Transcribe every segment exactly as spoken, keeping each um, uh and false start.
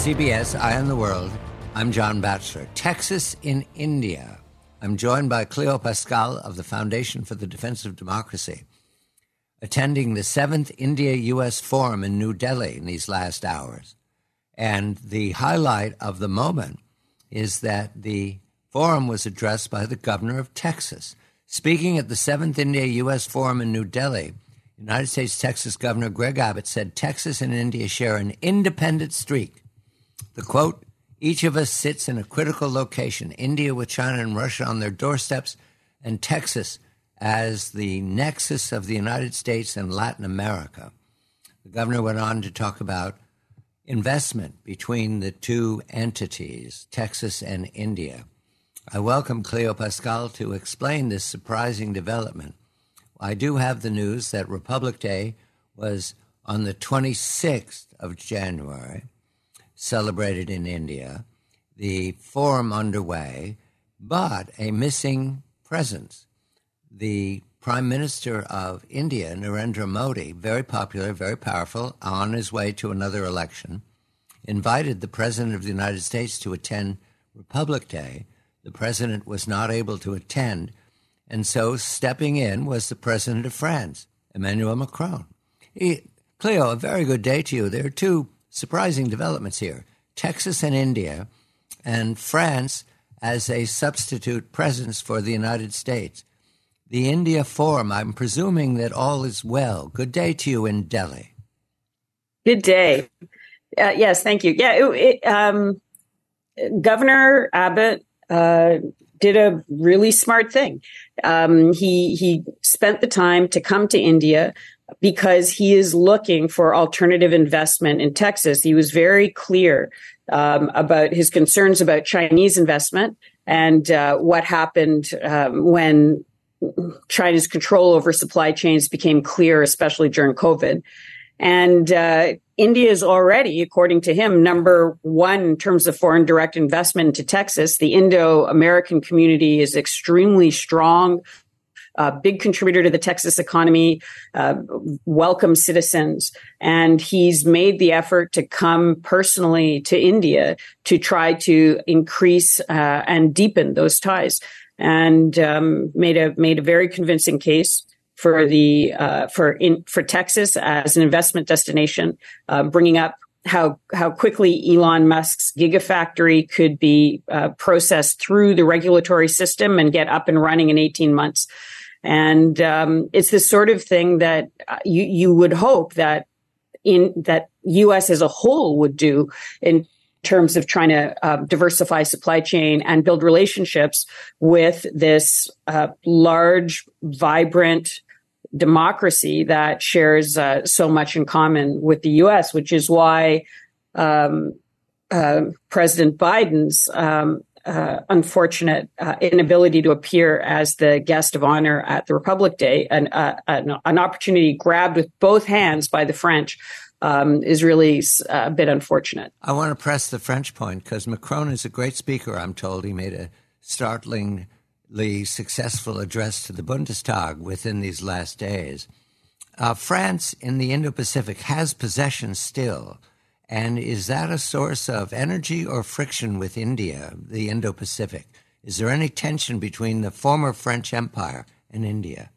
C B S Eye on the World. I'm John Batchelor. Texas in India. I'm joined by Cleo Pascal of the Foundation for the Defense of Democracy, attending the seventh India-U S Forum in New Delhi in these last hours. And the highlight of the moment is that the forum was addressed by the governor of Texas. Speaking at the seventh India-U S Forum in New Delhi, United States Texas Governor Greg Abbott said Texas and India share an independent streak. The quote, each of us sits in a critical location, India with China and Russia on their doorsteps, and Texas as the nexus of the United States and Latin America. The governor went on to talk about investment between the two entities, Texas and India. I welcome Cleo Pascal to explain this surprising development. I do have the news that Republic Day was on the twenty-sixth of January, celebrated in India, the forum underway, but a missing presence. The Prime Minister of India, Narendra Modi, very popular, very powerful, on his way to another election, invited the President of the United States to attend Republic Day. The President was not able to attend, and so stepping in was the President of France, Emmanuel Macron. He, Cleo, a very good day to you. There are two surprising developments here. Texas and India, and France as a substitute presence for the United States. The India Forum, I'm presuming that all is well. Good day to you in Delhi. Good day. Uh, yes, thank you. Yeah, it, it, um, Governor Abbott uh, did a really smart thing. Um, he he spent the time to come to India because he is looking for alternative investment in Texas. He was very clear um, about his concerns about Chinese investment and uh, what happened um, when China's control over supply chains became clear, especially during COVID. And uh, India is already, according to him, number one in terms of foreign direct investment into Texas. The Indo-American community is extremely strong, a big contributor to the Texas economy, uh, welcome citizens. And he's made the effort to come personally to India to try to increase uh, and deepen those ties, and um, made a made a very convincing case for the uh, for in for Texas as an investment destination, uh, bringing up how how quickly Elon Musk's Gigafactory could be uh, processed through the regulatory system and get up and running in eighteen months. And um, it's this sort of thing that you you would hope that in that U S as a whole would do in terms of trying to uh, diversify supply chain and build relationships with this uh, large, vibrant democracy that shares uh, so much in common with the U S, which is why um, uh, President Biden's um, uh, unfortunate uh, inability to appear as the guest of honor at the Republic Day, an, uh, an, an opportunity grabbed with both hands by the French, um, is really a bit unfortunate. I want to press the French point because Macron is a great speaker, I'm told. He made a startlingly successful address to the Bundestag within these last days. Uh, France in the Indo-Pacific has possessions still. And is that a source of energy or friction with India, the Indo-Pacific? Is there any tension between the former French Empire and India?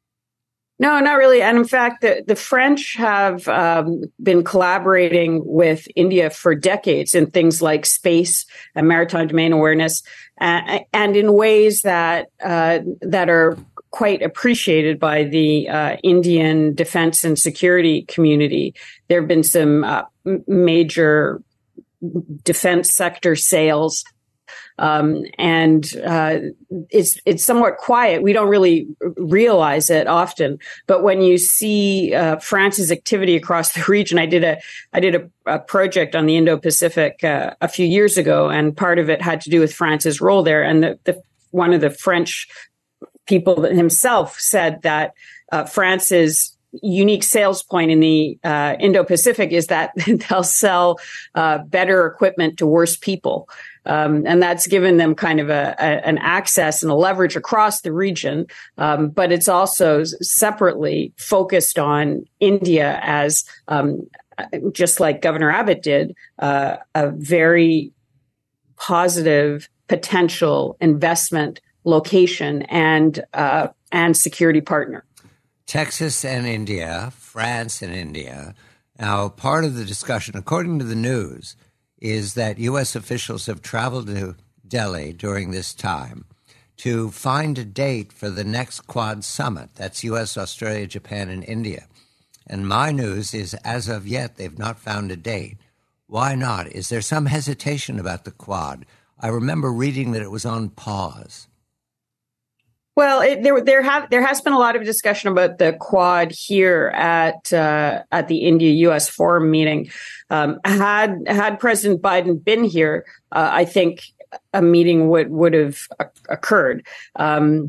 No, not really. And in fact, the, the French have um, been collaborating with India for decades in things like space and maritime domain awareness, uh, and in ways that uh, that are quite appreciated by the uh, Indian defense and security community. There have been some uh, major defense sector sales. Um, and uh, it's it's somewhat quiet. We don't really realize it often, but when you see uh, France's activity across the region, I did a I did a, a project on the Indo-Pacific uh, a few years ago, and part of it had to do with France's role there. And the, the one of the French people himself said that uh, France's unique sales point in the uh, Indo-Pacific is that they'll sell uh, better equipment to worse people. Um, and that's given them kind of a, a, an access and a leverage across the region. Um, but it's also separately focused on India as, um, just like Governor Abbott did, uh, a very positive potential investment location and uh, and security partner. Texas and India, France and India. Now, part of the discussion, according to the news, is that U S officials have traveled to Delhi during this time to find a date for the next Quad summit. That's U S, Australia, Japan, and India. And my news is, as of yet, they've not found a date. Why not? Is there some hesitation about the Quad? I remember reading that it was on pause. Well, it, there there have there has been a lot of discussion about the Quad here at uh, at the India U S Forum meeting. Um, had had President Biden been here, uh, I think a meeting would would have occurred. Um,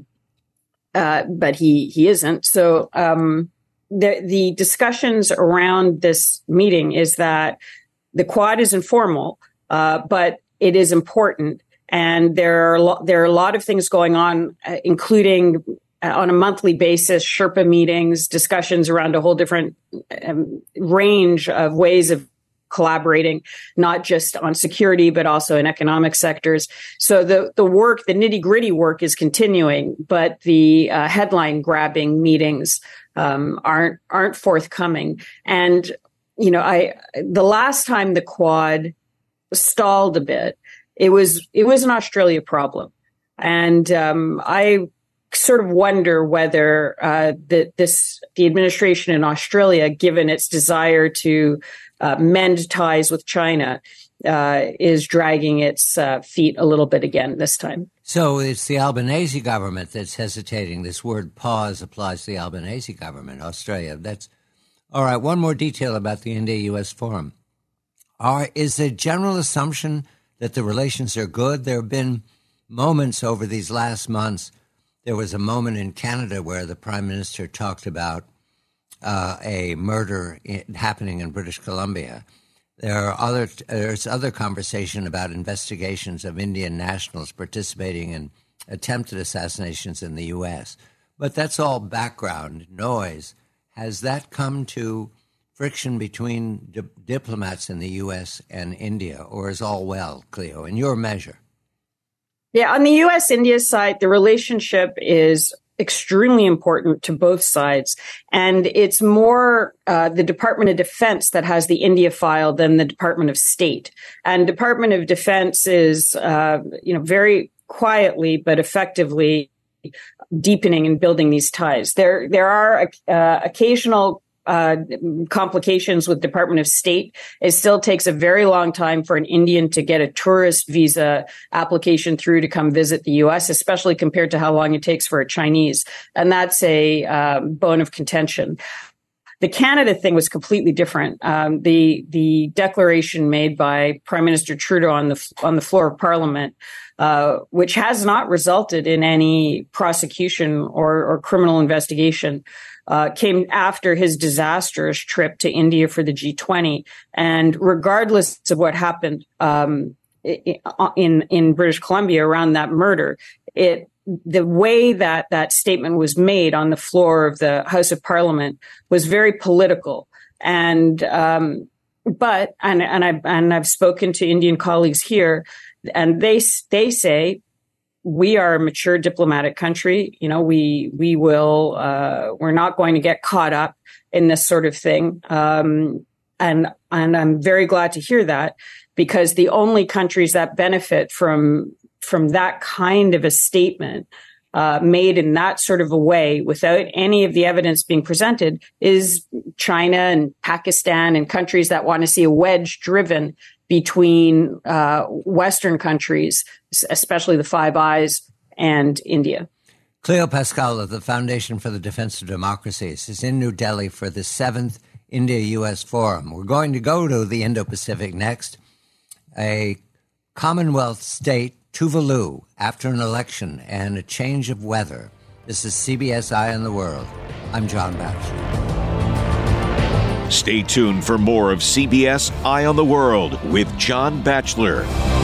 uh, but he he isn't. So um, the the discussions around this meeting is that the Quad is informal, uh, but it is important. And there are lo- there are a lot of things going on, uh, including uh, on a monthly basis, Sherpa meetings, discussions around a whole different um, range of ways of collaborating, not just on security, but also in economic sectors. So the the work, the nitty gritty work is continuing, but the uh, headline grabbing meetings um, aren't aren't forthcoming. And, you know, I the last time the Quad stalled a bit, It was it was an Australia problem, and um, I sort of wonder whether uh, the, this the administration in Australia, given its desire to uh, mend ties with China, uh, is dragging its uh, feet a little bit again this time. So it's the Albanese government that's hesitating. This word "pause" applies to the Albanese government, Australia. That's all right. One more detail about the India U S Forum: Are is a general assumption that the relations are good? There have been moments over these last months. There was a moment in Canada where the Prime Minister talked about uh, a murder in, happening in British Columbia. There are other there's other conversation about investigations of Indian nationals participating in attempted assassinations in the U S. But that's all background noise. Has that come to friction between di- diplomats in the U S and India, or is all well, Cleo, in your measure? Yeah, on the U S India side, the relationship is extremely important to both sides. And it's more uh, the Department of Defense that has the India file than the Department of State. And Department of Defense is, uh, you know, very quietly but effectively deepening and building these ties. There, there are uh, occasional Uh, complications with Department of State. It still takes a very long time for an Indian to get a tourist visa application through to come visit the U S, especially compared to how long it takes for a Chinese. And that's a um, bone of contention. The Canada thing was completely different. Um, the the declaration made by Prime Minister Trudeau on the on the floor of Parliament, uh, which has not resulted in any prosecution or, or criminal investigation, Uh, came after his disastrous trip to India for the G twenty. And regardless of what happened um, in in British Columbia around that murder, it the way that that statement was made on the floor of the House of Parliament was very political. And um, but and and I and I've spoken to Indian colleagues here, and they they say, we are a mature diplomatic country. You know, we we will uh, we're not going to get caught up in this sort of thing. Um, and and I'm very glad to hear that, because the only countries that benefit from from that kind of a statement uh, made in that sort of a way without any of the evidence being presented is China and Pakistan and countries that want to see a wedge driven between uh, Western countries, especially the Five Eyes and India. Cleo Pascal of the Foundation for the Defense of Democracies is in New Delhi for the seventh India-U S Forum. We're going to go to the Indo-Pacific next. A Commonwealth state, Tuvalu, after an election and a change of weather. This is C B S Eye on the World. I'm John Batchelor. Stay tuned for more of C B S Eye on the World with John Batchelor.